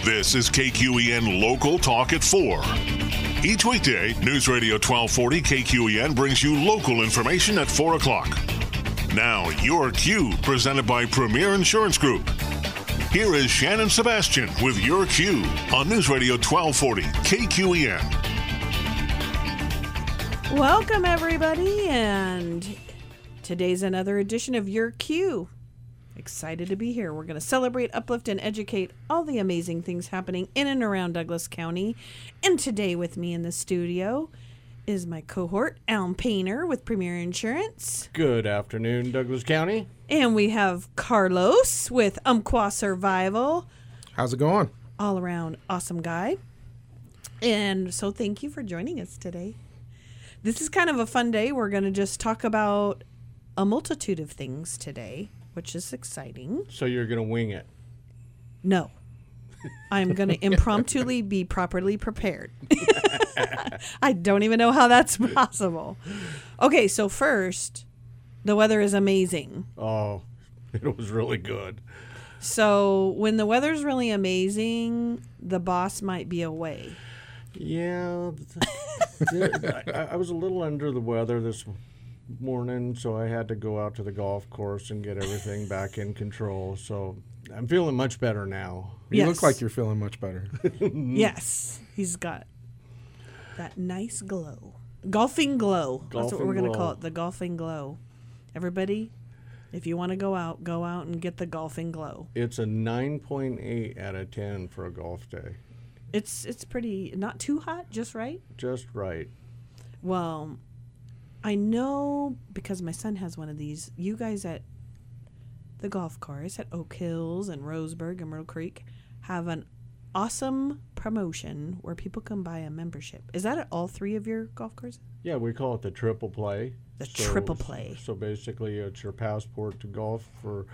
This is KQEN Local Talk at 4. Each weekday, News Radio 1240 KQEN brings you local information at 4 o'clock. Now, your Q, presented by Premier Insurance Group. Here is Shannon Sebastian with your Q on News Radio 1240 KQEN. Welcome, everybody, and today's another edition of Your Q. Excited to be here. We're going to celebrate, uplift, and educate all the amazing things happening in and around Douglas County. And today with me in the studio is my cohort, Alan Painter with Premier Insurance. Good afternoon, Douglas County. And we have Carlos with Umpqua Survival. How's it going? All around awesome guy. And so thank you for joining us today. This is kind of a fun day. We're going to just talk about a multitude of things today, which is exciting. So you're going to wing it? No. I'm going to impromptu be properly prepared. I don't even know how that's possible. Okay, so first, the weather is amazing. Oh, it was really good. So when the weather's really amazing, the boss might be away. Yeah. I was a little under the weather this morning, so I had to go out to the golf course and get everything back in control. So I'm feeling much better now. You look like you're feeling much better. Yes. He's got that nice glow. Golfing glow. That's what we're going to call it, the golfing glow. Everybody, if you want to go out and get the golfing glow. It's a 9.8 out of 10 for a golf day. It's pretty, not too hot, just right? Just right. Well, I know because my son has one of these. You guys at the golf course at Oak Hills and Roseburg and Myrtle Creek have an awesome promotion where people can buy a membership. Is that at all three of your golf courses? Yeah, we call it the triple play. Triple play. So basically, it's your passport to golf for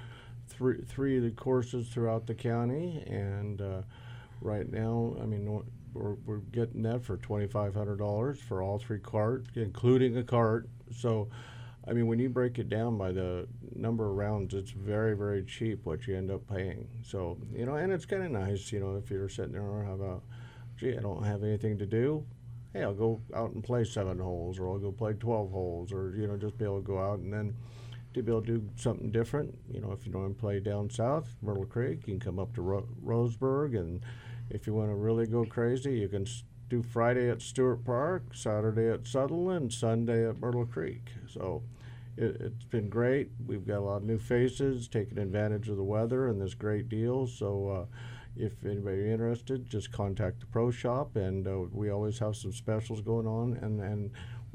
three of the courses throughout the county, and right now, I mean, we're getting that for $2,500 for all three carts, including a cart. So, I mean, when you break it down by the number of rounds, it's very, very cheap what you end up paying. So, you know, and it's kind of nice, you know, if you're sitting there, how about, gee, I don't have anything to do. Hey, I'll go out and play 7 holes, or I'll go play 12 holes, or, you know, just be able to go out and then to be able to do something different. You know, if you don't play down south, Myrtle Creek, you can come up to Roseburg, and if you want to really go crazy, you can do Friday at Stewart Park, Saturday at Sutherland, Sunday at Myrtle Creek. So it's been great. We've got a lot of new faces taking advantage of the weather and this great deal. So if anybody's interested, just contact the Pro Shop, and we always have some specials going on, and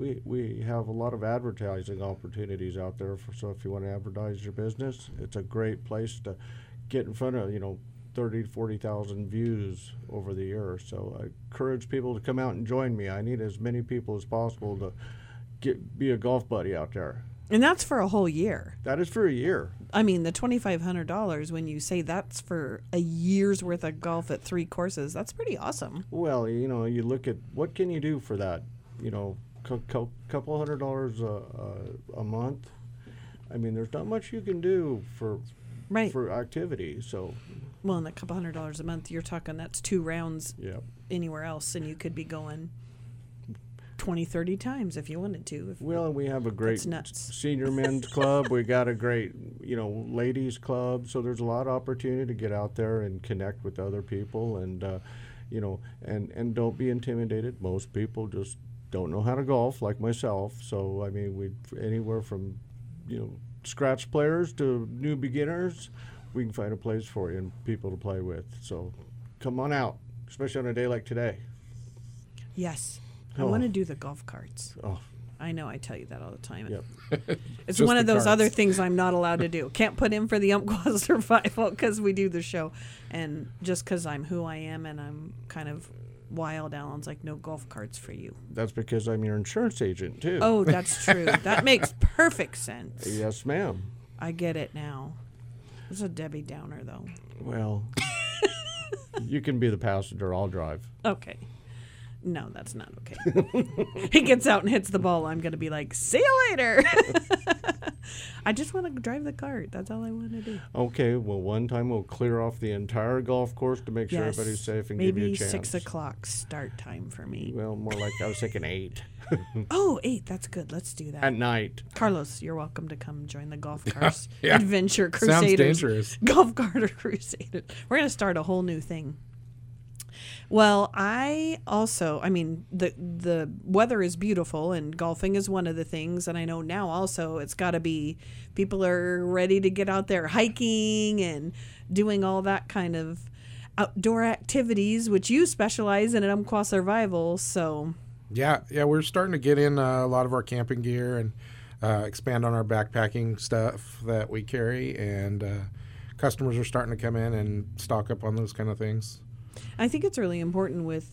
we have a lot of advertising opportunities out there. So if you want to advertise your business, it's a great place to get in front of, 30 to 40,000 views over the year. So I encourage people to come out and join me. I need as many people as possible to be a golf buddy out there. And that's for a whole year. That is for a year. I mean, the $2,500, when you say that's for a year's worth of golf at 3 courses, that's pretty awesome. Well, you look at what can you do for that, couple $100 a month. I mean, there's not much you can do for activity. So, well, and a couple $100 a month, you're talking that's 2 rounds anywhere else, and you could be going 20, 30 times if you wanted to. Well, and we have a great senior men's club. We got a great, ladies club. So there's a lot of opportunity to get out there and connect with other people, and and don't be intimidated. Most people just don't know how to golf, like myself. So I mean, we anywhere from scratch players to new beginners, we can find a place for you and people to play with. So come on out, especially on a day like today. Yes. I want to do the golf carts. Oh. I know, I tell you that all the time. Yep. It's one of those other things I'm not allowed to do. Can't put in for the Umpqua Survival because we do the show. And just because I'm who I am and I'm kind of wild, Alan's like, no golf carts for you. That's because I'm your insurance agent, too. Oh, that's true. That makes perfect sense. Yes, ma'am. I get it now. It's a Debbie Downer, though. Well, you can be the passenger. I'll drive. Okay. No, that's not okay. He gets out and hits the ball. I'm going to be like, see you later. I just want to drive the cart. That's all I want to do. Okay, well, one time we'll clear off the entire golf course to make sure everybody's safe and give you a chance. Maybe 6 o'clock start time for me. Well, more like I was thinking 8. Oh, 8. That's good. Let's do that. At night. Carlos, you're welcome to come join the Golf Cars Adventure Crusaders. Sounds dangerous. Golf Cart Crusaders. We're going to start a whole new thing. Well, the weather is beautiful and golfing is one of the things. And I know now also it's got to be people are ready to get out there hiking and doing all that kind of outdoor activities, which you specialize in at Umpqua Survival. So Yeah, we're starting to get in a lot of our camping gear and expand on our backpacking stuff that we carry. And customers are starting to come in and stock up on those kind of things. I think it's really important with,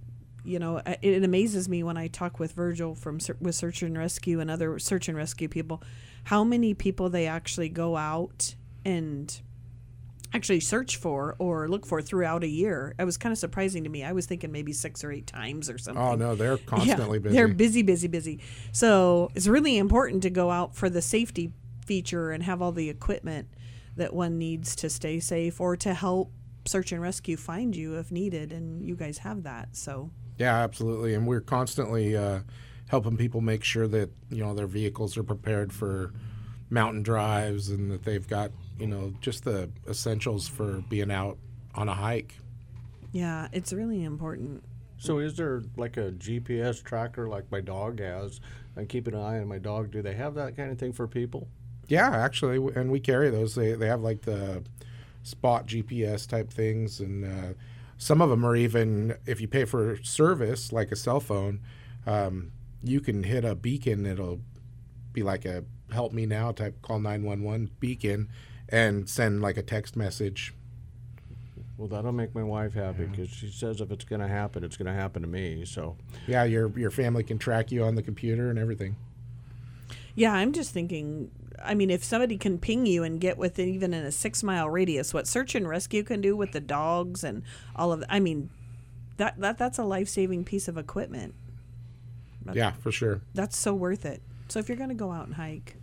it amazes me when I talk with Virgil with Search and Rescue and other search and rescue people, how many people they actually go out and actually search for or look for throughout a year. It was kind of surprising to me. I was thinking maybe 6 or 8 times or something. Oh, no, they're constantly busy. They're busy. So it's really important to go out for the safety feature and have all the equipment that one needs to stay safe or to help search and rescue find you if needed, and you guys have that. So yeah, absolutely. And we're constantly helping people make sure that their vehicles are prepared for mountain drives and that they've got just the essentials for being out on a hike. Yeah, it's really important. So is there like a GPS tracker like my dog has? I keep an eye on my dog. Do they have that kind of thing for people? Yeah, actually, and we carry those. They have like the spot GPS type things, and some of them are even, if you pay for service like a cell phone, you can hit a beacon. It'll be like a help me now type call 911 beacon and send like a text message. Well, that'll make my wife happy because she says if it's going to happen, it's going to happen to me. So yeah, your family can track you on the computer and everything. Yeah, I'm just thinking, if somebody can ping you and get within even in a 6-mile radius, what search and rescue can do with the dogs and all of that, that's a life-saving piece of equipment. Yeah, for sure. That's so worth it. So if you're going to go out and hike,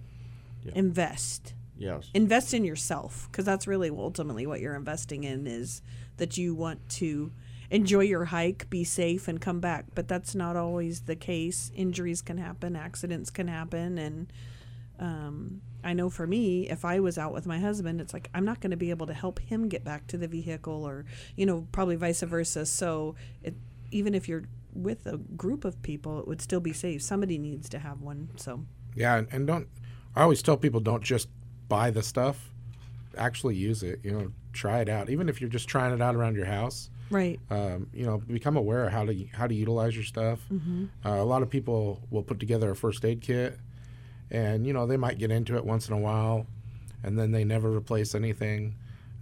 invest. Yes. Invest in yourself, because that's really ultimately what you're investing in, is that you want to enjoy your hike, be safe, and come back. But that's not always the case. Injuries can happen, accidents can happen, and I know for me, if I was out with my husband, it's like I'm not going to be able to help him get back to the vehicle, or probably vice versa. So even if you're with a group of people, it would still be safe. Somebody needs to have one. So yeah, and I always tell people, don't just buy the stuff, actually use it. Try it out, even if you're just trying it out around your house. Right. Become aware of how to utilize your stuff. Mm-hmm. A lot of people will put together a first aid kit, and they might get into it once in a while, and then they never replace anything.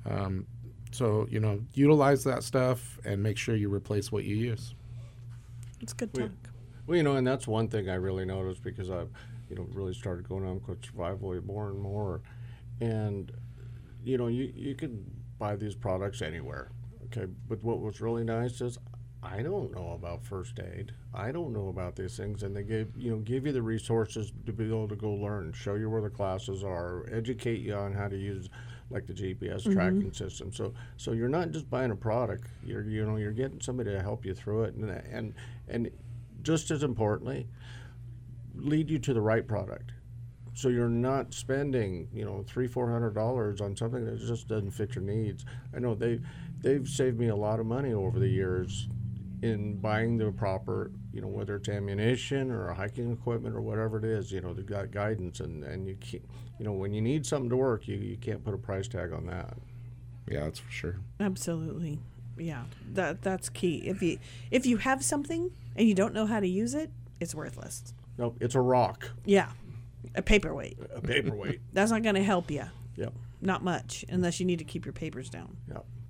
So utilize that stuff and make sure you replace what you use. It's good talk. Well, and that's one thing I really noticed because I've really started going on with survival more and more, and you can buy these products anywhere. Okay, but what was really nice is I don't know about first aid. I don't know about these things, and they give you the resources to be able to go learn, show you where the classes are, educate you on how to use like the GPS tracking system. So you're not just buying a product. You're getting somebody to help you through it, and just as importantly, lead you to the right product. So you're not spending $300-400 on something that just doesn't fit your needs. I know they've saved me a lot of money over the years in buying the proper, whether it's ammunition or hiking equipment or whatever it is. They've got guidance, and you can't, when you need something to work, you can't put a price tag on that. Yeah, that's for sure. Absolutely. Yeah, that's key. If you have something and you don't know how to use it, it's worthless. Nope, it's a rock. Yeah. A paperweight. A paperweight. That's not going to help you. Yep. Not much, unless you need to keep your papers down.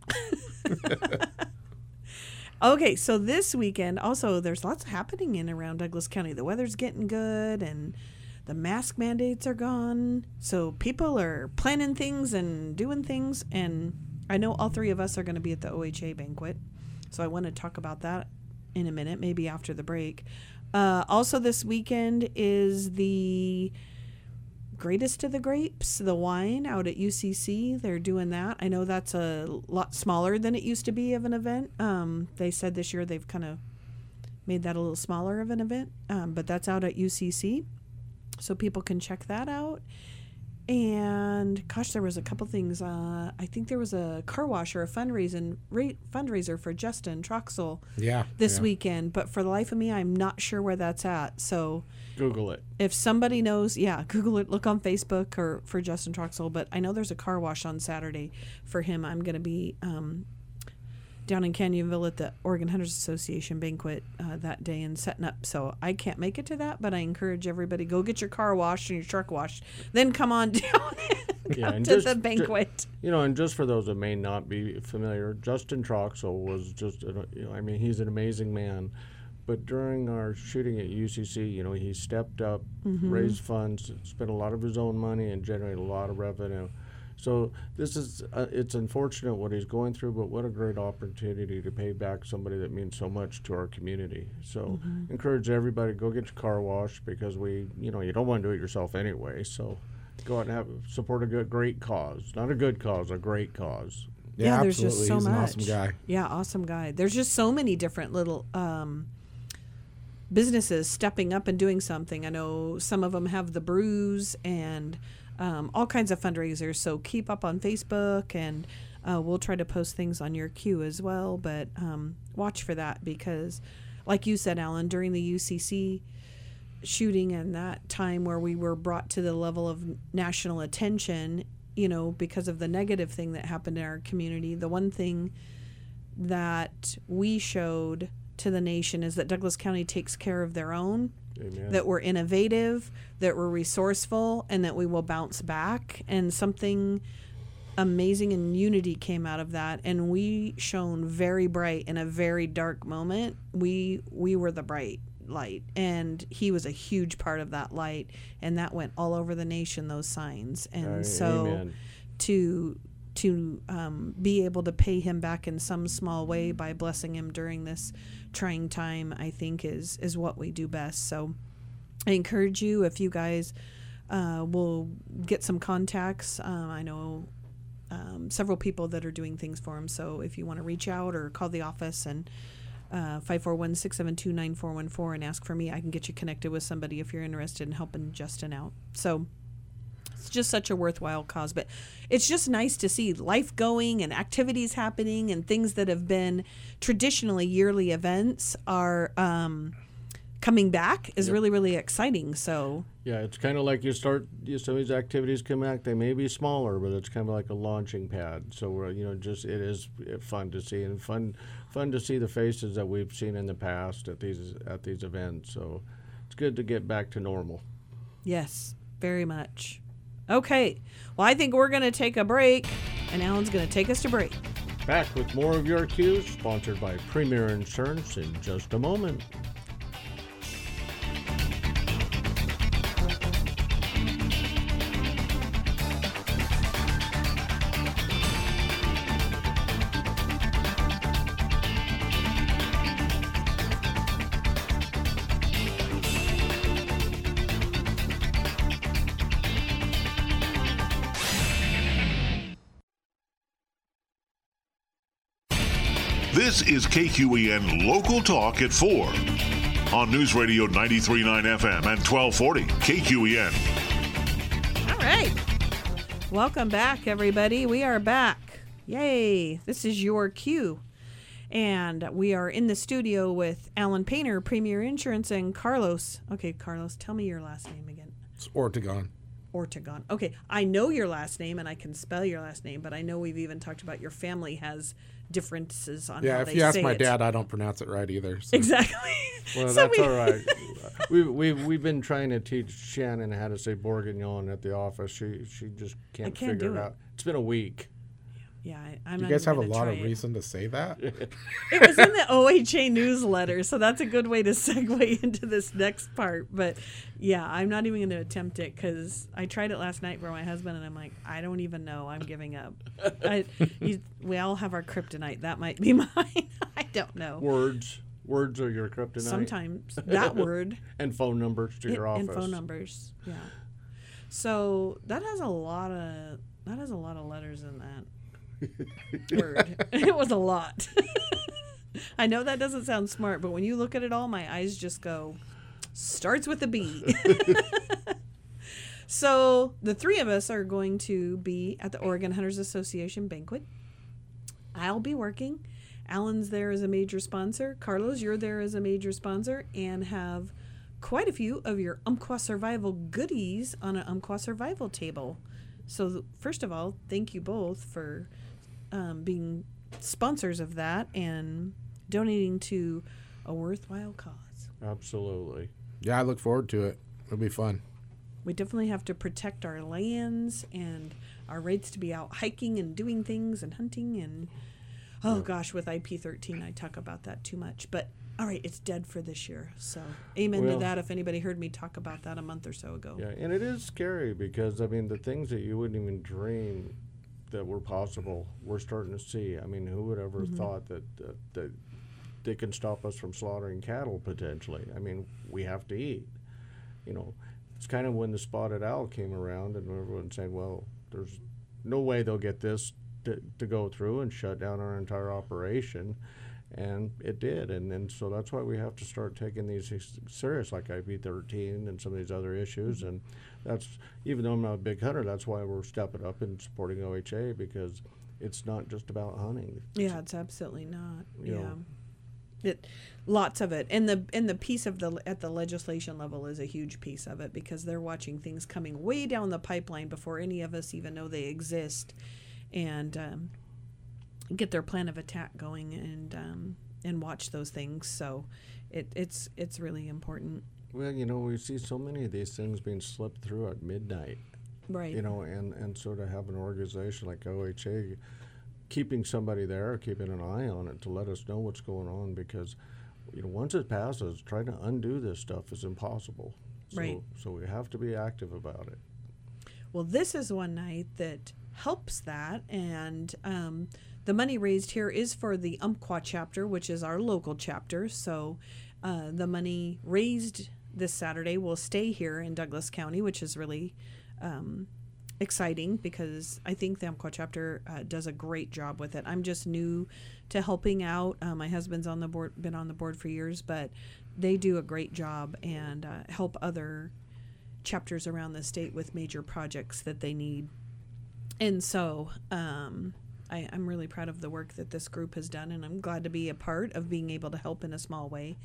Yep. Okay, so this weekend, also, there's lots happening in around Douglas County. The weather's getting good, and the mask mandates are gone. So people are planning things and doing things, and I know all 3 of us are going to be at the OHA banquet. So I want to talk about that in a minute, maybe after the break. Also this weekend is the Greatest of the Grapes, the wine out at UCC. They're doing that. I know that's a lot smaller than it used to be of an event. They said this year they've kind of made that a little smaller of an event, but that's out at UCC, so people can check that out. And gosh, there was a couple things. I think there was a car wash or a fundraiser for Justin Troxel this weekend, but for the life of me, I'm not sure where that's at. So Google it. If somebody knows, Google it. Look on Facebook or for Justin Troxel. But I know there's a car wash on Saturday for him. I'm going to be down in Canyonville at the Oregon Hunters Association banquet that day and setting up. So I can't make it to that, but I encourage everybody, go get your car washed and your truck washed, then come on down and to the banquet. And just for those that may not be familiar, Justin Troxel was just, he's an amazing man. But during our shooting at UCC, he stepped up, raised funds, spent a lot of his own money, and generated a lot of revenue. So this is, it's unfortunate what he's going through, but what a great opportunity to pay back somebody that means so much to our community. So encourage everybody, go get your car washed, because you don't want to do it yourself anyway. So go out and support a great cause. Not a good cause, a great cause. Yeah, there's absolutely. Just so He's much. An awesome guy. Yeah, awesome guy. There's just so many different little businesses stepping up and doing something. I know some of them have the brews and all kinds of fundraisers, so keep up on Facebook, and we'll try to post things on your queue as well, but watch for that, because like you said, Alan, during the UCC shooting and that time where we were brought to the level of national attention, because of the negative thing that happened in our community, the one thing that we showed to the nation is that Douglas County takes care of their own. Amen. That we're innovative, that we're resourceful, and that we will bounce back. And something amazing and unity came out of that. And we shone very bright in a very dark moment. We were the bright light, and he was a huge part of that light. And that went all over the nation, those signs. And so Amen. to be able to pay him back in some small way by blessing him during this trying time, I think is what we do best. So I encourage you, if you guys will get some contacts. I know several people that are doing things for him. So if you want to reach out or call the office and 541-672-9414 and ask for me, I can get you connected with somebody if you're interested in helping Justin out. So it's just such a worthwhile cause, but it's just nice to see life going and activities happening, and things that have been traditionally yearly events are coming back is really, really exciting. So yeah, it's kind of like some of these activities come back. They may be smaller, but it's kind of like a launching pad. So we're, it is fun to see, and fun to see the faces that we've seen in the past at these events. So it's good to get back to normal. Yes, very much. Okay, well, I think we're going to take a break, and Alan's going to take us to break. Back with more of Your Q, sponsored by Premier Insurance, in just a moment. This is KQEN Local Talk at 4 on News Radio 93.9 FM and 1240 KQEN. All right. Welcome back, everybody. We are back. Yay. This is Your Q. And we are in the studio with Alan Painter, Premier Insurance, and Carlos. Okay, Carlos, tell me your last name again. It's Ortegon. Ortegon. Okay, I know your last name, and I can spell your last name, but I know we've even talked about your family has differences on how they say it. Yeah, if you ask my dad, I don't pronounce it right either. So. Exactly. Well, that's all right. We've been trying to teach Shannon how to say bourguignon at the office. She just can't figure it out. It's been a week. Yeah, I'm you not guys have a even lot try of reason to say that. It was in the OHA newsletter, so that's a good way to segue into this next part. But yeah, I'm not even going to attempt it because I tried it last night for my husband, and I'm like, I don't even know. I'm giving up. We all have our kryptonite. That might be mine. I don't know. Words. Words are your kryptonite. Sometimes that word. And phone numbers to your office. And phone numbers, yeah. So that has a lot of letters in that word. It was a lot. I know that doesn't sound smart, but when you look at it all, my eyes just go, starts with a B. So the three of us are going to be at the Oregon Hunters Association banquet. I'll be working. Alan's there as a major sponsor. Carlos, you're there as a major sponsor, and have quite a few of your Umpqua Survival goodies on an Umpqua Survival table. So first of all, thank you both for being sponsors of that and donating to a worthwhile cause. Absolutely. Yeah, I look forward to it. It'll be fun. We definitely have to protect our lands and our rights to be out hiking and doing things and hunting and gosh, with IP13 I talk about that too much. But all right, it's dead for this year. So amen to that if anybody heard me talk about that a month or so ago. Yeah, and it is scary because, I mean, the things that you wouldn't even dream that were possible, we're starting to see. I mean, who would ever thought that they can stop us from slaughtering cattle potentially? I mean, we have to eat. You know, it's kind of when the spotted owl came around and everyone saying, well, there's no way they'll get this to go through and shut down our entire operation. And it did. And so that's why we have to start taking these serious, like IP13 and some of these other issues. And that's, even though I'm not a big hunter, that's why we're stepping up and supporting OHA, because it's not just about hunting. Yeah, it's absolutely not. You Yeah. know. Lots of it, and the piece of at the legislation level is a huge piece of it, because they're watching things coming way down the pipeline before any of us even know they exist, and get their plan of attack going and watch those things. So it's really important. Well, you know, we see so many of these things being slipped through at midnight. Right. You know, and sort of have an organization like OHA keeping somebody there, keeping an eye on it to let us know what's going on, because, you know, once it passes, trying to undo this stuff is impossible. Right. So we have to be active about it. Well, this is one night that helps that, and the money raised here is for the Umpqua chapter, which is our local chapter. So the money raised this Saturday will stay here in Douglas County, which is really exciting, because I think the Umpqua chapter does a great job with it. I'm just new to helping out. My husband's on the board, been on the board for years, but they do a great job and help other chapters around the state with major projects that they need. And so I'm really proud of the work that this group has done, and I'm glad to be a part of being able to help in a small way.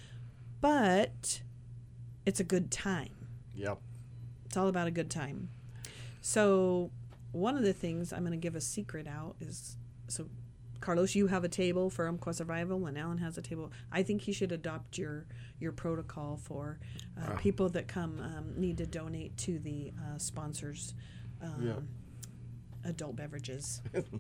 But it's a good time. Yep. It's all about a good time. So one of the things I'm going to give a secret out is, so Carlos, you have a table for Umpqua Survival, and Alan has a table. I think he should adopt your protocol for people that come need to donate to the sponsors. Adult beverages.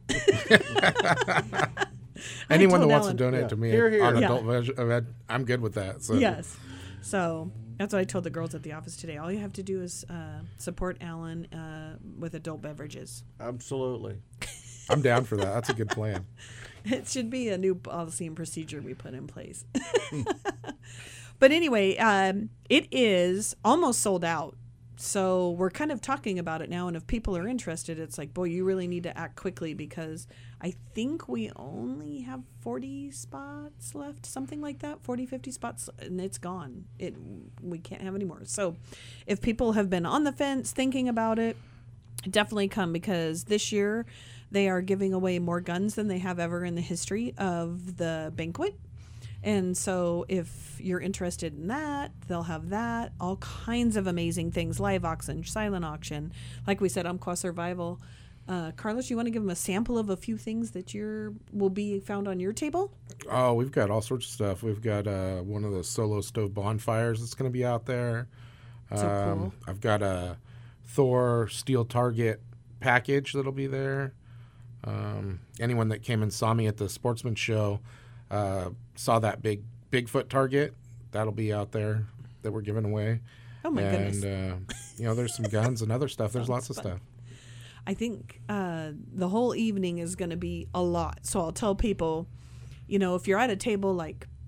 Anyone that wants to donate to me on adult beverage, I'm good with that. So. Yes. So that's what I told the girls at the office today. All you have to do is support Alan with adult beverages. Absolutely. I'm down for that. That's a good plan. It should be a new policy and procedure we put in place. But anyway, it is almost sold out. So we're kind of talking about it now, and if people are interested, it's like, boy, you really need to act quickly, because I think we only have 40 spots left, something like that, 40, 50 spots, and it's gone. We can't have any more. So if people have been on the fence thinking about it, definitely come, because this year they are giving away more guns than they have ever in the history of the banquet. And so if you're interested in that, they'll have that, all kinds of amazing things, live auction, silent auction. Like we said, Umpqua Survival. Carlos, you want to give them a sample of a few things that will be found on your table? Oh, we've got all sorts of stuff. We've got one of the solo stove bonfires that's going to be out there. So cool. I've got a Thor steel target package that'll be there. Anyone that came and saw me at the Sportsman Show saw that big Bigfoot target that'll be out there that we're giving away. Oh my goodness! And there's some guns and other stuff. There's lots of stuff. I think the whole evening is going to be a lot. So I'll tell people, if you're at a table like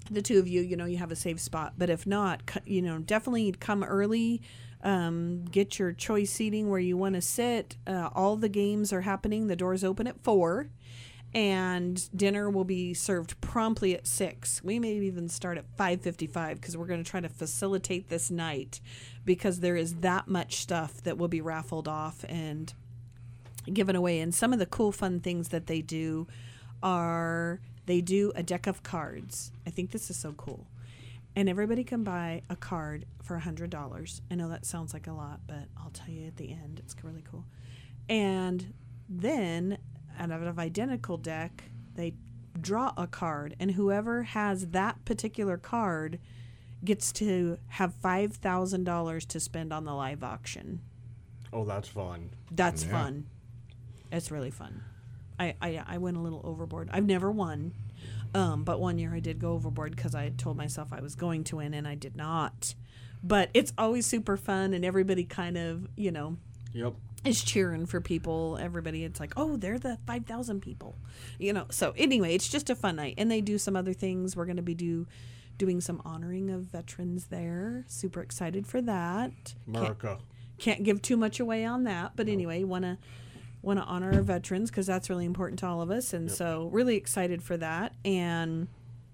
the two of you, you have a safe spot. But if not, definitely come early. Get your choice seating where you want to sit. All the games are happening. The doors open at 4, and dinner will be served promptly at 6. We may even start at 5:55 because we're going to try to facilitate this night, because there is that much stuff that will be raffled off and given away. And some of the cool, fun things that they do are they do a deck of cards. I think this is so cool. And everybody can buy a card for $100. I know that sounds like a lot, but I'll tell you at the end, it's really cool. And then out of an identical deck, they draw a card, and whoever has that particular card gets to have $5,000 to spend on the live auction. Oh, that's fun. That's fun. It's really fun. I went a little overboard. I've never won, but one year I did go overboard because I had told myself I was going to win, and I did not. But it's always super fun, and everybody kind of, Yep. is cheering for people. Everybody, it's like, oh, they're the 5,000 people. So anyway, it's just a fun night. And they do some other things. We're going to be doing some honoring of veterans there. Super excited for that. America. Can't give too much away on that, but anyway, want to honor our veterans because that's really important to all of us, and so really excited for that. And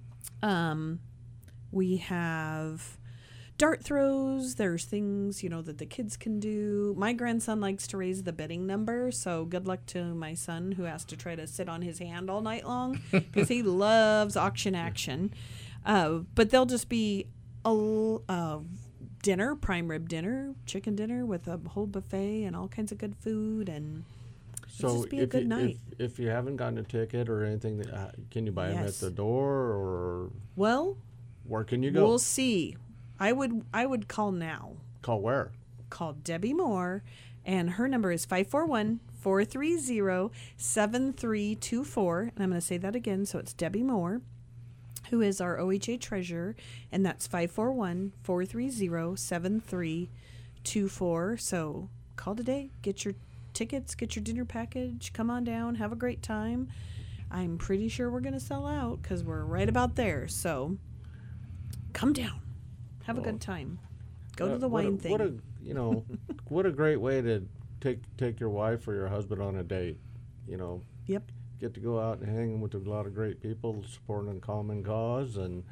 we have dart throws. There's things that the kids can do. My grandson likes to raise the betting number, so good luck to my son who has to try to sit on his hand all night long because he loves auction action. But there'll just be a dinner, prime rib dinner, chicken dinner with a whole buffet and all kinds of good food, and So just be a good night. If you haven't gotten a ticket or anything, can you buy them at the door, or where can you go? We'll see. I would call now. Call where? Call Debbie Moore, and her number is 541-430-7324. And I'm going to say that again, so it's Debbie Moore, who is our OHA treasurer, and that's 541-430-7324. So call today, get your tickets, get your dinner package, come on down, have a great time. I'm pretty sure we're going to sell out because we're right about there. So come down, have a good time. Go to the wine thing. What a great way to take your wife or your husband on a date. Yep. Get to go out and hang with a lot of great people supporting a common cause, and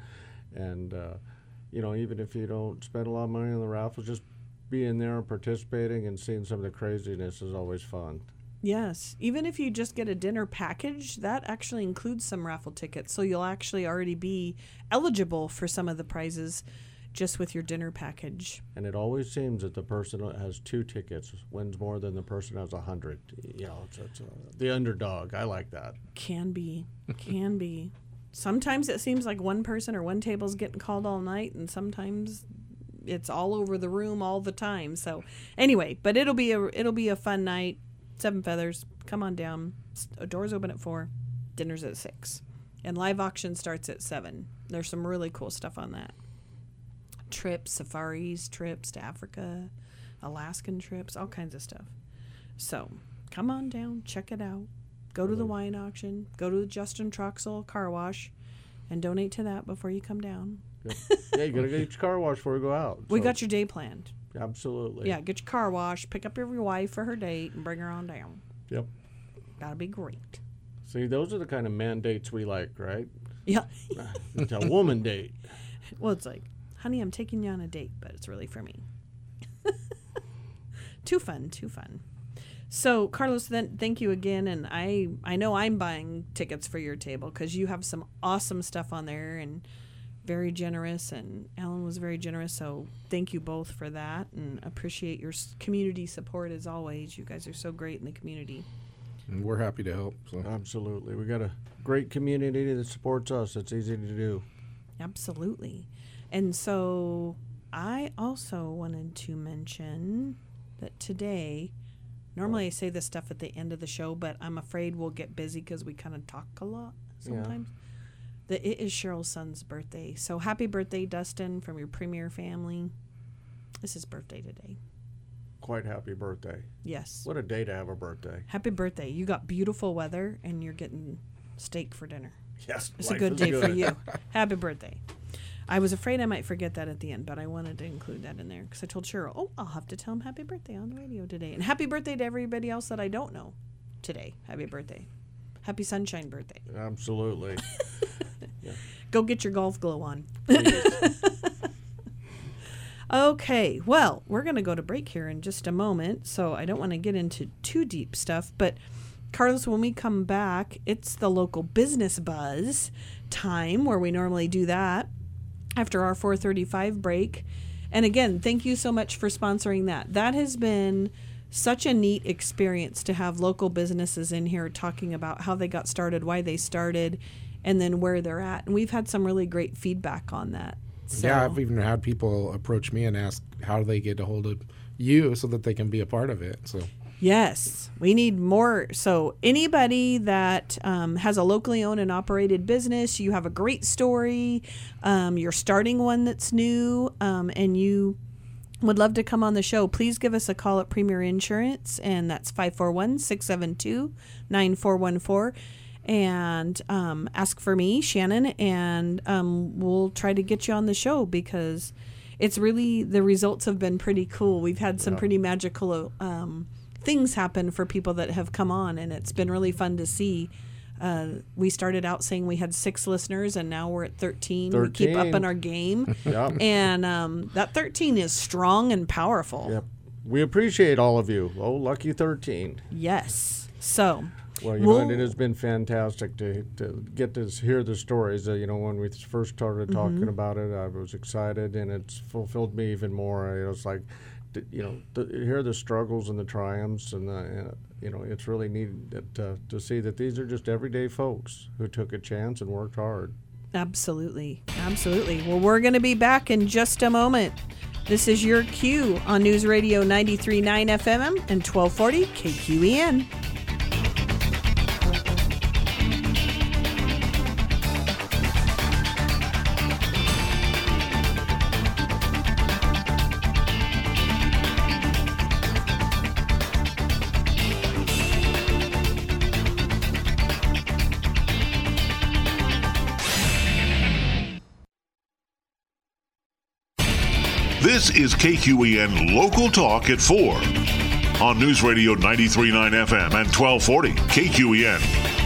even if you don't spend a lot of money on the raffles, just being there and participating and seeing some of the craziness is always fun. Yes. Even if you just get a dinner package, that actually includes some raffle tickets. So you'll actually already be eligible for some of the prizes just with your dinner package. And it always seems that the person that has 2 tickets wins more than the person who has 100. It's the underdog. I like that. Can be. Sometimes it seems like one person or one table's getting called all night, and sometimes it's all over the room all the time. So anyway, but it'll be a fun night. 7 Feathers, come on down. Doors open at 4, dinner's at 6, and live auction starts at 7. There's some really cool stuff on that. Trips, safaris, trips to Africa, Alaskan trips, all kinds of stuff. So come on down, check it out. Go to the wine auction, go to the Justin Troxel car wash, and donate to that before you come down. Yeah, you got to get your car washed before you go out. We got your day planned. Absolutely. Yeah, get your car washed, pick up your wife for her date, and bring her on down. Yep. That'll be great. See, those are the kind of man dates we like, right? Yeah. It's a woman date. Well, it's like, honey, I'm taking you on a date, but it's really for me. Too fun. So, Carlos, then thank you again, and I know I'm buying tickets for your table because you have some awesome stuff on there, and very generous, and Alan was very generous, so thank you both for that, and appreciate your community support as always. You guys are so great in the community. And we're happy to help. So. Absolutely. We got a great community that supports us. It's easy to do. Absolutely. And so I also wanted to mention that today, normally I say this stuff at the end of the show, but I'm afraid we'll get busy because we kind of talk a lot sometimes. Yeah. It is Cheryl's son's birthday. So happy birthday, Dustin, from your Premier family. It's his birthday today. Quite happy birthday. Yes. What a day to have a birthday. Happy birthday. You got beautiful weather, and you're getting steak for dinner. Yes, It's a good day for you. Happy birthday. I was afraid I might forget that at the end, but I wanted to include that in there because I told Cheryl, I'll have to tell him happy birthday on the radio today. And happy birthday to everybody else that I don't know today. Happy birthday. Happy sunshine birthday. Absolutely. Go get your golf glow on. Okay, well, we're going to go to break here in just a moment, so I don't want to get into too deep stuff, but Carlos, when we come back, it's the local business buzz time where we normally do that after our 4:35 break. And again, thank you so much for sponsoring that. That has been such a neat experience to have local businesses in here talking about how they got started, why they started, and then where they're at. And we've had some really great feedback on that. So, Yeah, I've even had people approach me and ask how do they get a hold of you so that they can be a part of it. So yes, we need more. So anybody that has a locally owned and operated business, you have a great story, you're starting one that's new, and you would love to come on the show, please give us a call at Premier Insurance, and that's 541-672-9414. And ask for me, Shannon, and we'll try to get you on the show because it's really, the results have been pretty cool. We've had some pretty magical things happen for people that have come on, and it's been really fun to see. We started out saying we had 6 listeners, and now we're at 13. We keep up in our game. Yep. And that 13 is strong and powerful. Yep. We appreciate all of you. Oh, lucky 13. Yes. So... Well, you know, and it has been fantastic to get to hear the stories. You know, when we first started talking about it, I was excited, and it's fulfilled me even more. You know, it's like, you know, to hear the struggles and the triumphs, and you know, it's really neat to see that these are just everyday folks who took a chance and worked hard. Absolutely. Absolutely. Well, we're going to be back in just a moment. This is your Q on News Radio 93.9 FM and 1240 KQEN. This is KQEN Local Talk at 4 on News Radio 93.9 FM and 1240 KQEN.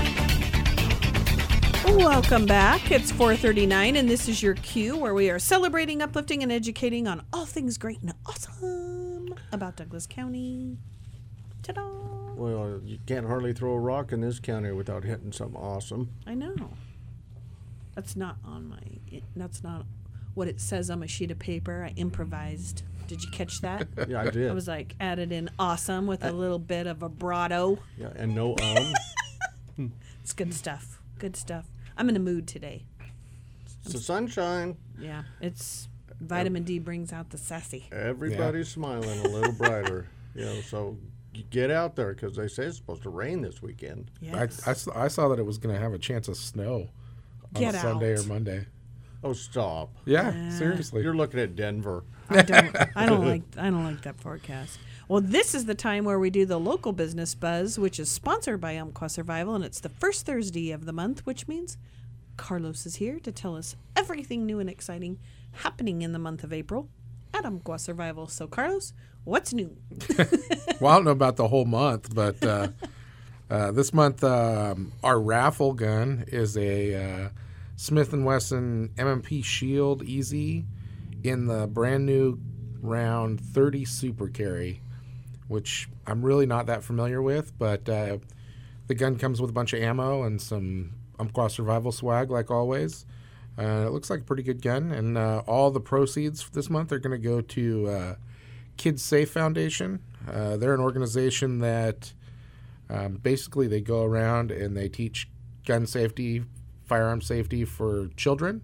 Welcome back. It's 4:39, and this is your Q, where we are celebrating, uplifting, and educating on all things great and awesome about Douglas County. Ta-da! Well, you can't hardly throw a rock in this county without hitting something awesome. I know. That's not on my... That's not what it says on my sheet of paper. I improvised. Did you catch that? Yeah, I did. I was like, added in awesome with a little bit of vibrato. Yeah, and no It's good stuff. Good stuff. I'm in a mood today. It's the sunshine. Yeah, it's vitamin D brings out the sassy. Everybody's smiling a little brighter. You know, so get out there because they say it's supposed to rain this weekend. Yes. I saw that it was going to have a chance of snow on Get Sunday out. or Monday. Oh, stop! Yeah, seriously. You're looking at Denver. I don't like that forecast. Well, this is the time where we do the local business buzz, which is sponsored by Umpqua Survival, and it's the first Thursday of the month, which means Carlos is here to tell us everything new and exciting happening in the month of April at Umpqua Survival. So, Carlos, what's new? Well, I don't know about the whole month, but this month our raffle gun is a Smith & Wesson M&P Shield Easy in the brand new round 30 Super Carry, which I'm really not that familiar with, but the gun comes with a bunch of ammo and some Umpqua Survival swag like always. It looks like a pretty good gun, and all the proceeds this month are going to go to Kids Safe Foundation. They're an organization that basically they go around and they teach gun safety, firearm safety for children.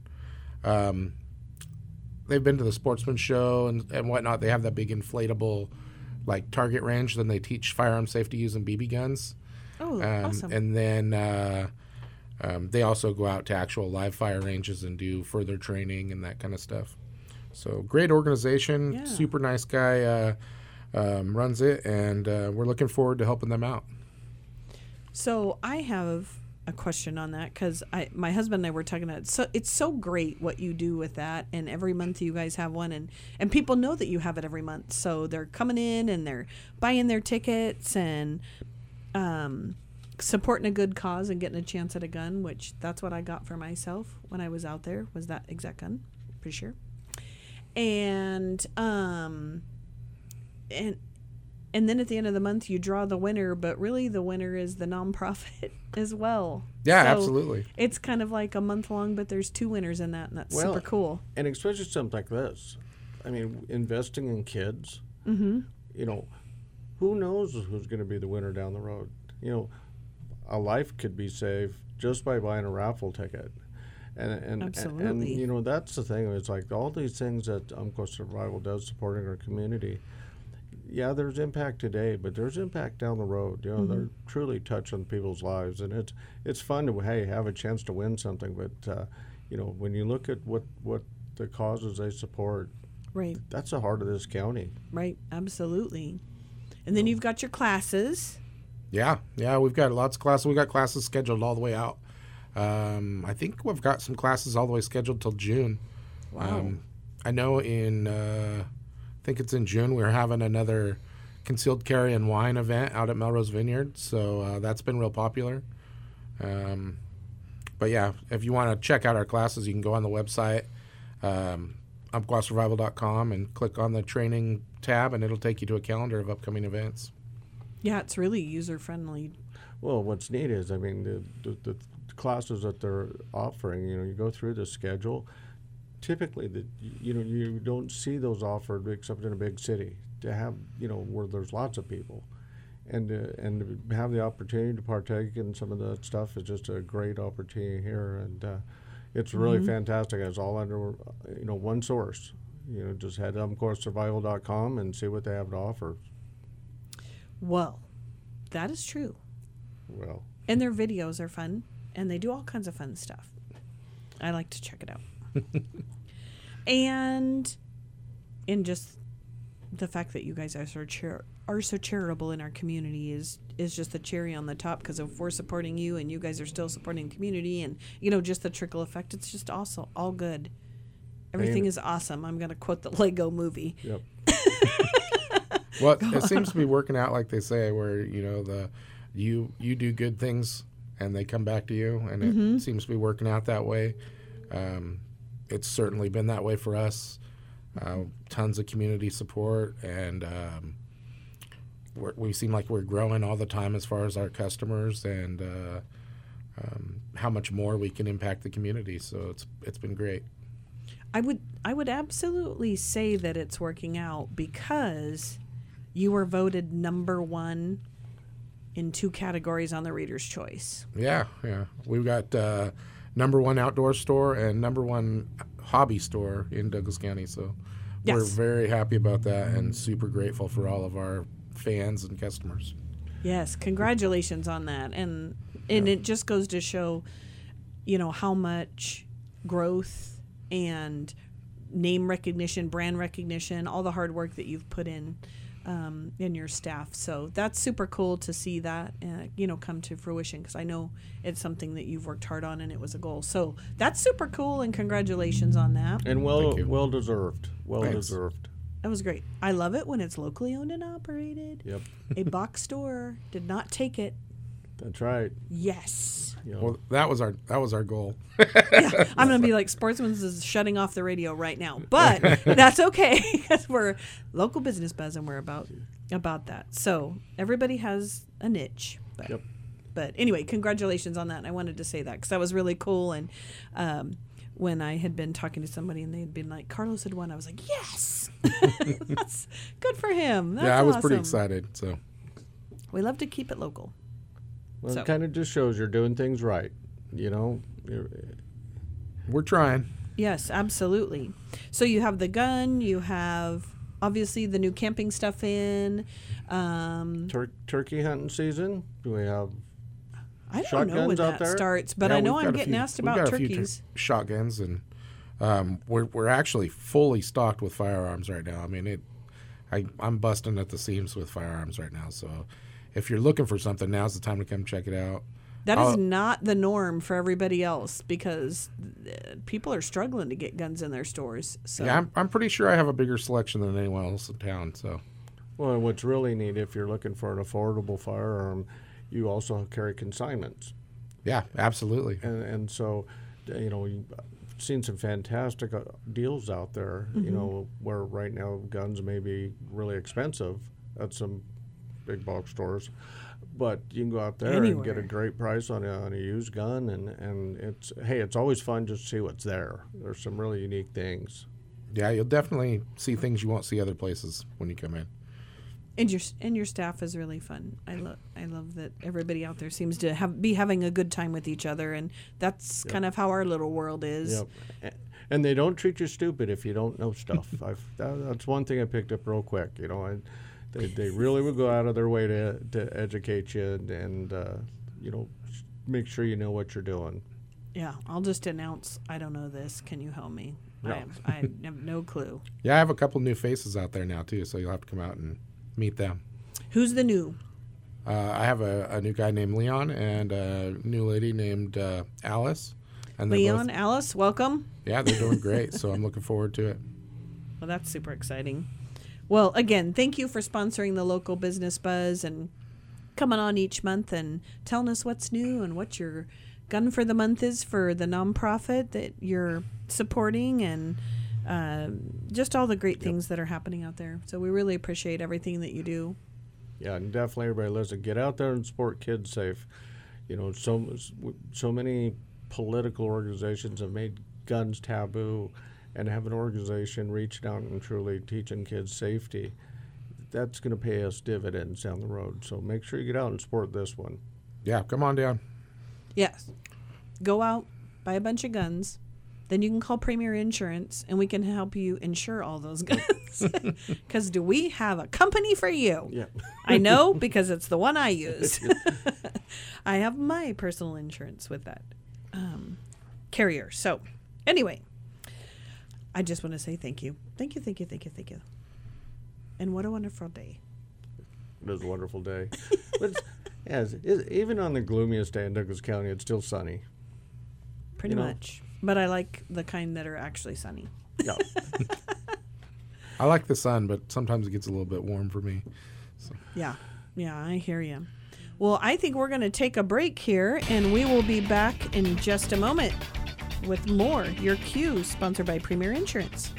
They've been to the Sportsman Show and whatnot. They have that big inflatable like target range. Then they teach firearm safety using BB guns. Oh, awesome. And then they also go out to actual live fire ranges and do further training and that kind of stuff. So great organization, Yeah. super nice guy runs it, and we're looking forward to helping them out. So I have a question on that because my husband and I were talking about it. So it's so great what you do with that, and every month you guys have one, and people know that you have it every month, so they're coming in and they're buying their tickets and supporting a good cause and getting a chance at a gun, which that's what I got for myself when I was out there, was that exact gun, pretty sure. And and then at the end of the month you draw the winner, but really the winner is the nonprofit as well. Yeah, So absolutely. it's kind of like a month long, but there's 2 winners in that, and that's super cool. And especially something like this. I mean, investing in kids, Mm-hmm. you know, who knows who's going to be the winner down the road? You know, a life could be saved just by buying a raffle ticket. And Absolutely. you know, that's the thing. It's like all these things that Umpqua Survival does supporting our community. Yeah, there's impact today, but there's impact down the road. You know, they're truly touching people's lives, and it's fun to have a chance to win something. But you know, when you look at what the causes they support, Right, that's the heart of this county. right, absolutely. And then you've got your classes. Yeah, we've got lots of classes. We got classes scheduled all the way out. I think we've got some classes all the way scheduled till June. Wow. I know I think it's in June, we're having another concealed carry and wine event out at Melrose Vineyard. So that's been real popular. But yeah, if you want to check out our classes, you can go on the website, umpquasurvival.com, and click on the training tab, and it'll take you to a calendar of upcoming events. Yeah, it's really user friendly. Well, what's neat is, I mean, the classes that they're offering, you know, you go through the schedule. Typically, you don't see those offered except in a big city. To have, you know, where there's lots of people, and to have the opportunity to partake in some of that stuff is just a great opportunity here, and it's really fantastic. It's all under, you know, one source. You know, just head to umpquasurvival.com and see what they have to offer. Well, that is true. Well, And their videos are fun, and they do all kinds of fun stuff. I like to check it out. And in just the fact that you guys are so charitable in our community is just the cherry on the top, because if we're supporting you and you guys are still supporting the community, and you know, just the trickle effect, it's just also all good. Everything is awesome. I'm going to quote the Lego movie. yep. Well, it seems to be working out like they say, where, you know, you do good things and they come back to you, and it seems to be working out that way. It's certainly been that way for us. Tons of community support, and we seem like we're growing all the time as far as our customers and how much more we can impact the community. So it's been great. I would absolutely say that it's working out, because you were voted number 1 in 2 categories on the Reader's Choice. Yeah. We've got number 1 outdoor store and number 1 hobby store in Douglas County. So we're Yes. very happy about that and super grateful for all of our fans and customers. Yes, congratulations on that. And it just goes to show, you know, how much growth and name recognition, brand recognition, all the hard work that you've put in your staff. So that's super cool to see that, you know, come to fruition, because I know it's something that you've worked hard on and it was a goal. So that's super cool, and congratulations on that. And Thank you. well deserved. Well Thanks. deserved. That was great. I love it when it's locally owned and operated. Yep. A box store did not take it. That's right. Yes. You know, Well, that was our goal. Yeah, I'm going to be like, Sportsman's is shutting off the radio right now. But that's okay, because we're local business buzz and we're about that. So everybody has a niche. But, Yep. but anyway, congratulations on that. And I wanted to say that because that was really cool. And when I had been talking to somebody and they had been like, Carlos had won, I was like, yes. That's good for him. That's I was pretty awesome. excited. So We love to keep it local. well, So- it kind of just shows you're doing things right. You know, we're trying. Yes, absolutely. So you have the gun, you have obviously the new camping stuff in. turkey hunting season. Do we have? I don't know when Shotguns out that there? starts, but Yeah, I know we've I'm got a getting few- asked we've about got a few turkeys. shotguns, and we're actually fully stocked with firearms right now. I mean, I'm busting at the seams with firearms right now. So if you're looking for something, now's the time to come check it out. That is not the norm for everybody else because people are struggling to get guns in their stores. So. Yeah, I'm pretty sure I have a bigger selection than anyone else in town. So, Well, and what's really neat, if you're looking for an affordable firearm, you also carry consignments. yeah, absolutely. And so, you've seen some fantastic deals out there, where right now guns may be really expensive at some big box stores. But you can go out there and get a great price on a used gun, and it's always fun just to see what's there. There's some really unique things. Yeah, you'll definitely see things you won't see other places when you come in. And your staff is really fun. I love that everybody out there seems to be having a good time with each other, and that's kind of how our little world is. Yep. And they don't treat you stupid if you don't know stuff. That's one thing I picked up real quick. They really would go out of their way to educate you and make sure you know what you're doing. Yeah, I'll just announce, I don't know this. Can you help me? No. I have no clue. Yeah, I have a couple new faces out there now too, so you'll have to come out and meet them. Who's the new? I have a new guy named Leon and a new lady named Alice. And Leon, Alice, welcome. Yeah, they're doing great, so I'm looking forward to it. Well, that's super exciting. Well, again, thank you for sponsoring the Local Business Buzz and coming on each month and telling us what's new and what your gun for the month is for the nonprofit that you're supporting and just all the great things that are happening out there. So we really appreciate everything that you do. Yeah, and definitely everybody listen. Get out there and support Kids Safe. So many political organizations have made guns taboo, and have an organization reaching out and truly teaching kids safety, that's going to pay us dividends down the road. So make sure you get out and support this one. Yeah, come on down. Yes. Go out, buy a bunch of guns. Then you can call Premier Insurance, and we can help you insure all those guns. Because do we have a company for you? Yeah. I know, because it's the one I use. I have my personal insurance with that carrier. So anyway, I just want to say thank you. Thank you, thank you, thank you, thank you. And what a wonderful day. It was a wonderful day. But even on the gloomiest day in Douglas County, it's still sunny. Pretty much. But I like the kind that are actually sunny. Yeah. I like the sun, but sometimes it gets a little bit warm for me. So. Yeah, I hear you. Well, I think we're going to take a break here, and we will be back in just a moment with more Your Cue, sponsored by Premier Insurance.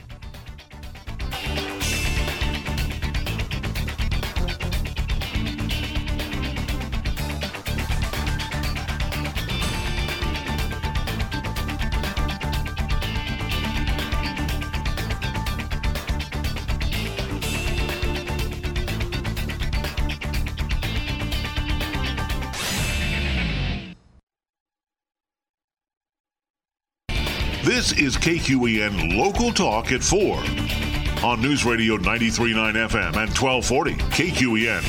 This is KQEN Local Talk at 4 on News Radio 93.9 FM and 1240 KQEN.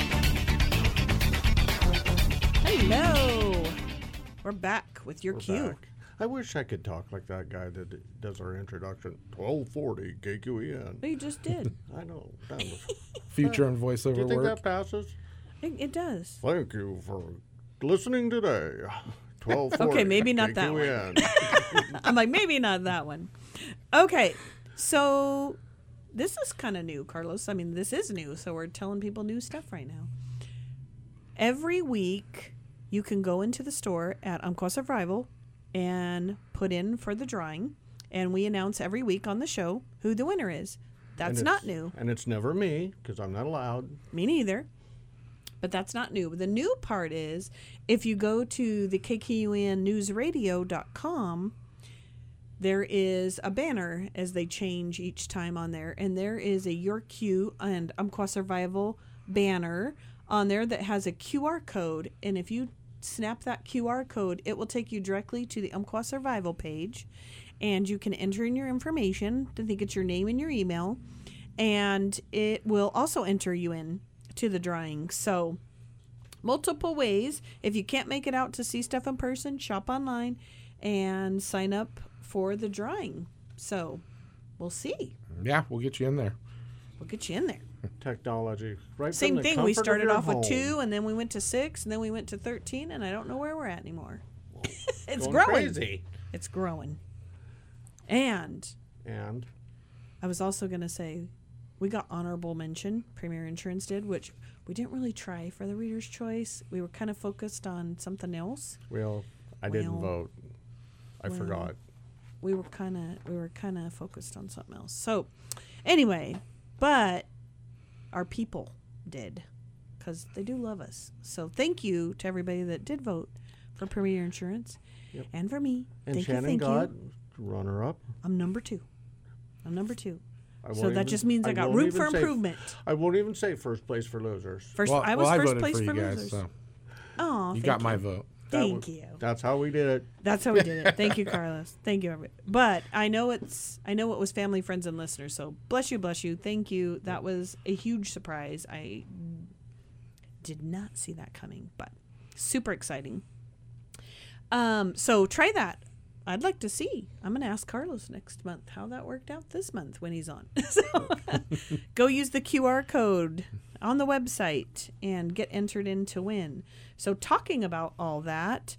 Hello. We're back with Your We're Cue. back. I wish I could talk like that guy that does our introduction. 1240 KQEN. Well, you just did. I know. Future and voiceover Do you think work. that passes? It does. Thank you for listening today. 1240 Okay, maybe not that one. KQEN. I'm like, maybe not that one. Okay, so this is kind of new, Carlos. I mean, this is new, so we're telling people new stuff right now. Every week, you can go into the store at Umpqua Survival and put in for the drawing, and we announce every week on the show who the winner is. That's not new. And it's never me, because I'm not allowed. Me neither. But that's not new. The new part is if you go to the KQNnewsradio.com, there is a banner as they change each time on there. And there is a Your Cue and Umpqua Survival banner on there that has a QR code. And if you snap that QR code, it will take you directly to the Umpqua Survival page. And you can enter in your information. I think it's your name and your email. And it will also enter you in to the drawing. So multiple ways. If you can't make it out to see stuff in person, shop online and sign up for the drawing. So we'll see. Yeah, we'll get you in there. We'll get you in there. technology. Right. Same from the thing. We comfort of started your off with home. 2, and then we went to 6, and then we went to 13, and I don't know where we're at anymore. It's Going growing. crazy. It's growing. And And I was also going to say, we got honorable mention, Premier Insurance did, which we didn't really try for the Reader's Choice. We were kind of focused on something else. well, I didn't Well, vote. I forgot. We were kind of focused on something else. So, anyway, but our people did, because they do love us. So thank you to everybody that did vote for Premier Insurance, and for me. And thank Shannon you. got runner-up. I'm number 2. I So won't that even- just means I got won't room even for say- improvement. I won't even say first place for losers. I was I first voted place for for you guys, losers. so Oh, you thank got my vote. Thank you. That's how we did it. That's how we did it. Thank you, Carlos. Thank you, everybody. But I know it was family, friends, and listeners. So bless you. Thank you. That was a huge surprise. I did not see that coming, but super exciting. So try that. I'd like to see. I'm going to ask Carlos next month how that worked out this month when he's on. So go use the QR code on the website and get entered in to win. So talking about all that,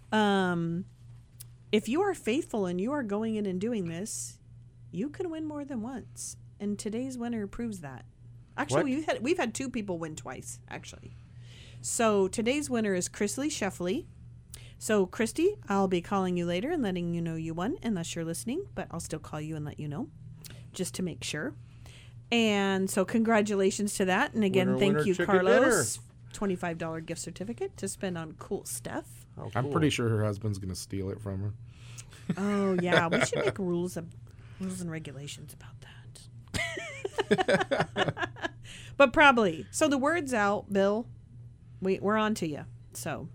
if you are faithful and you are going in and doing this, you can win more than once. And today's winner proves that. Actually, we've had 2 people win twice, actually. So today's winner is Chrisley Sheffley. So, Christy, I'll be calling you later and letting you know you won, unless you're listening, but I'll still call you and let you know, just to make sure. And so, congratulations to that. And again, Winner, thank winner, you, chicken Carlos. $25 gift certificate to spend on cool stuff. How I'm cool. pretty sure her husband's gonna steal it from her. Oh, yeah. We should make rules and regulations about that. But probably. So, the word's out, Bill. We're on to you. So...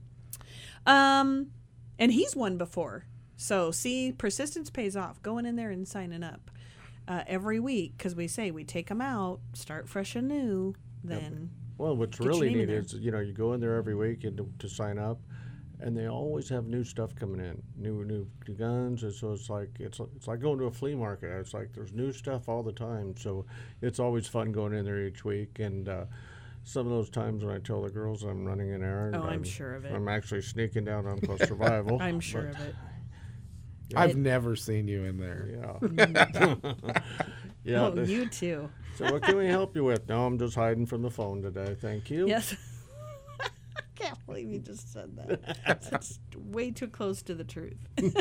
and he's won before. So see, persistence pays off. Going in there and signing up every week, because we take them out, start fresh and new. Then Well, what's get your really name in neat there. is you go in there every week and to sign up, and they always have new stuff coming in, new guns. And so it's like going to a flea market. It's like there's new stuff all the time. So it's always fun going in there each week. And some of those times when I tell the girls I'm running an errand, I'm sure of it. I'm actually sneaking down on Close Survival. I'm sure of it. I've never seen you in there. Yeah. Yeah. Oh, you too. So what can we help you with? No, I'm just hiding from the phone today. Thank you. Yes. I can't believe you just said that. It's way too close to the truth.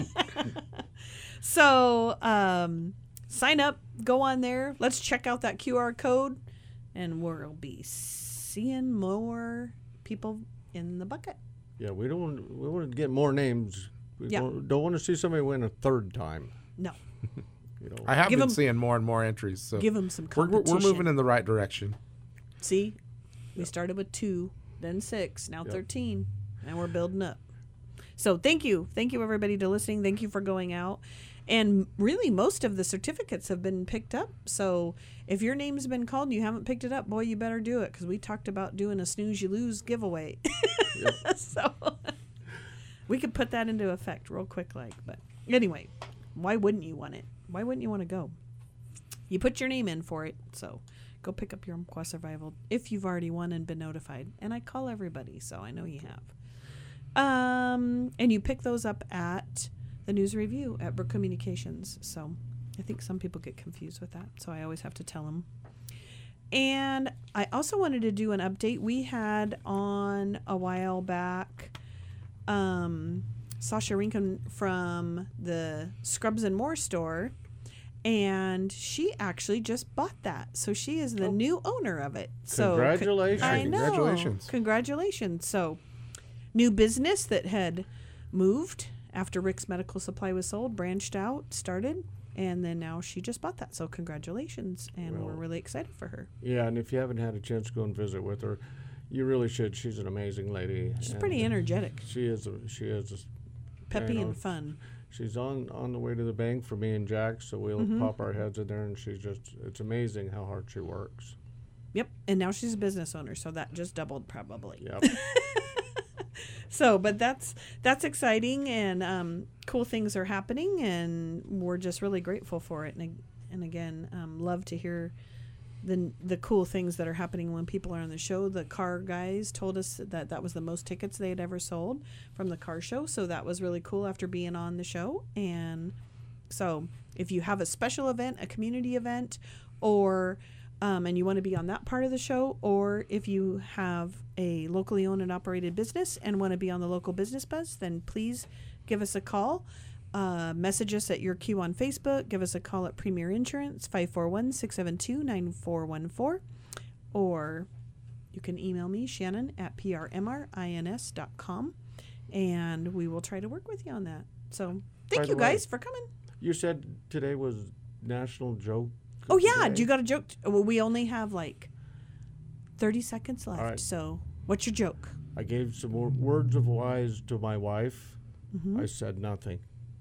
So sign up, go on there. Let's check out that QR code, and we'll be seeing more people in the bucket. Yeah, we want to get more names. We don't want to see somebody win a third time. No. I have Give been 'em- seeing more and more entries, so Give them some we're competition. moving in the right direction. See, we started with 2, then 6, now 13, and we're building up. So thank you everybody to listening. Thank you for going out. And really, most of the certificates have been picked up. So if your name's been called and you haven't picked it up, boy, you better do it, because we talked about doing a snooze you lose giveaway. So we could put that into effect real quick, But anyway, why wouldn't you want it? Why wouldn't you want to go? You put your name in for it, so go pick up your Umpqua Survival if you've already won and been notified. And I call everybody, so I know you have. And you pick those up at the News Review at Brook Communications. So I think some people get confused with that, so I always have to tell them. And I also wanted to do an update. We had on a while back Sasha Rinken from the Scrubs and More store, and she actually just bought that. So she is the new owner of it. So Congratulations. I know. Congratulations. Congratulations. So new business that had moved after Rick's Medical Supply was sold, branched out, started, and then now she just bought that. So congratulations, and we're really excited for her. Yeah, and if you haven't had a chance to go and visit with her, you really should. She's an amazing lady. She's and pretty energetic, She is. peppy, and fun. She's on the way to the bank for me and Jack, so we'll pop our heads in there, and it's amazing how hard she works. Yep, and now she's a business owner, so that just doubled probably. Yep. So, but that's exciting, and cool things are happening, and we're just really grateful for it. And again, love to hear the cool things that are happening when people are on the show. The car guys told us that was the most tickets they had ever sold from the car show. So that was really cool after being on the show. And so if you have a special event, a community event, or and you want to be on that part of the show, or if you have a locally owned and operated business and want to be on the local business buzz, then please give us a call. Message us at Your Q on Facebook. Give us a call at Premier Insurance, 541-672-9414. Or you can email me, Shannon, at prmrins.com, and we will try to work with you on that. So thank you guys for coming. You said today was National Joke. Oh, yeah. Day? You got a joke? Well, we only have like 30 seconds left. right. So what's your joke? I gave some words of wise to my wife. Mm-hmm. I said nothing.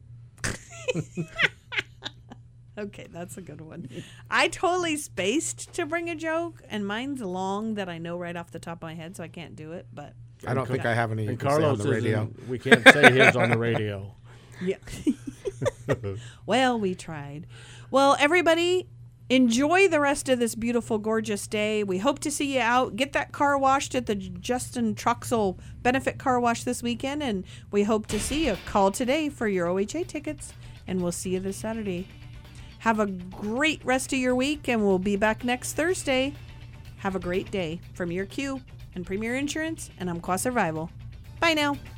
Okay, that's a good one. I totally spaced to bring a joke, and mine's long that I know right off the top of my head, so I can't do it. But I don't think I have any you And can say on Carlos the radio. we can't say his on the radio. yeah. Well, we tried. Well, everybody, enjoy the rest of this beautiful, gorgeous day. We hope to see you out. Get that car washed at the Justin Troxel Benefit Car Wash this weekend, and we hope to see you. Call today for your OHA tickets, and we'll see you this Saturday. Have a great rest of your week, and we'll be back next Thursday. Have a great day from Your Q and Premier Insurance, and I'm Qua Survival. Bye now.